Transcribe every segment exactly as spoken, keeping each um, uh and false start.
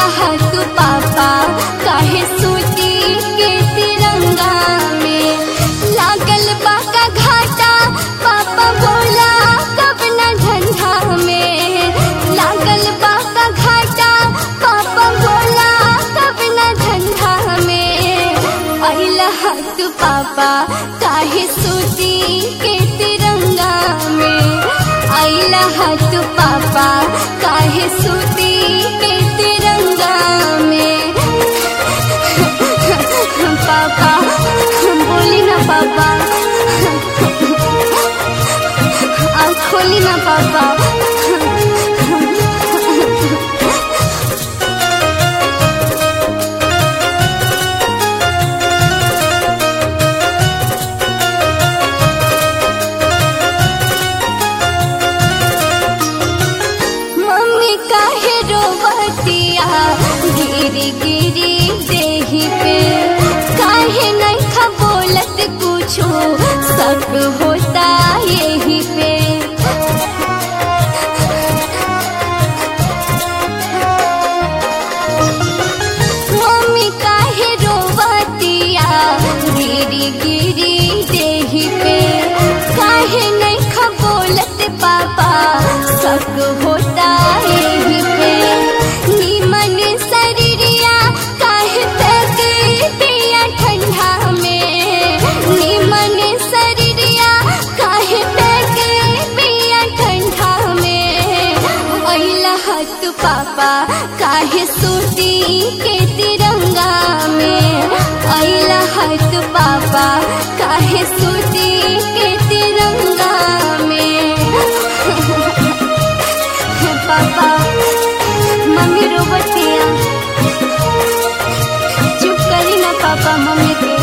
अइला हाथ पापा काहे सूती के तिरंगा में। लागल बाका घाटा पापा बोला कब न धंधा में। लागल बाका घाटा पापा बोला कब न धंधा में। अइला हाथ पापा काहे सूती के तिरंगा में। अइला हाथ पापा काहे सूती के तिरंगा में। पापा बोली ना पापा, आँख खोली ना पापा। मम्मी काहे रोवतिया गिरी गिरी देही पे। काहे नहीं खा बोलत कुछो सब होता यही पे। मम्मी काहे रोवतिया गिरी गिरी देही पे। काहे नहीं खा बोलत पापा सब होता यही पे। नीमन शरीरिया काहे तक पिया ठंडा में। नीमन शरीरिया काहे तक पिया ठंडा में। अइला हाथ पापा काहे सूती के तिरंगा में। अइला हाथ पापा काहे सूती के तिरंगा में। पापा मम्मी रोवतिया, चुप करी ना पापा मम्मी के।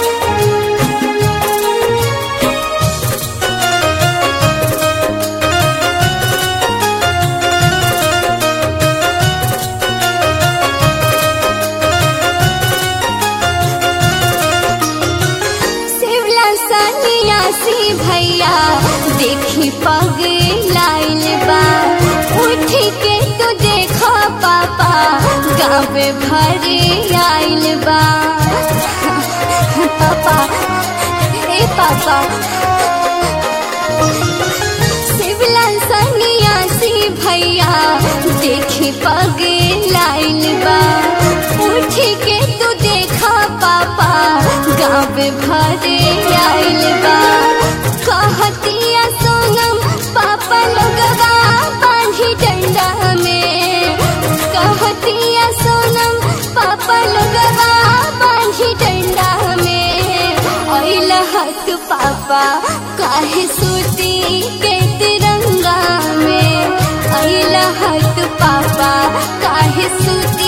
शिवला सन्यासी भैया देखी पग लाइल बा। उठी के तू देखो पापा गाँव भरे आइल बा। पापा ए पापा शिवला सन्यासी भैया देखी पग लाइल बा। उठी के तू देखा पापा गाँव भरे आइल बा। कहतिया सोनम पापा लोगवा बांधी डंडा में। कहतिया सोनम पापा लोगवा बांधी डंडा में। अइला हाथ पापा काहे सूती के तिरंगा में। अइला हाथ पापा काहे सूती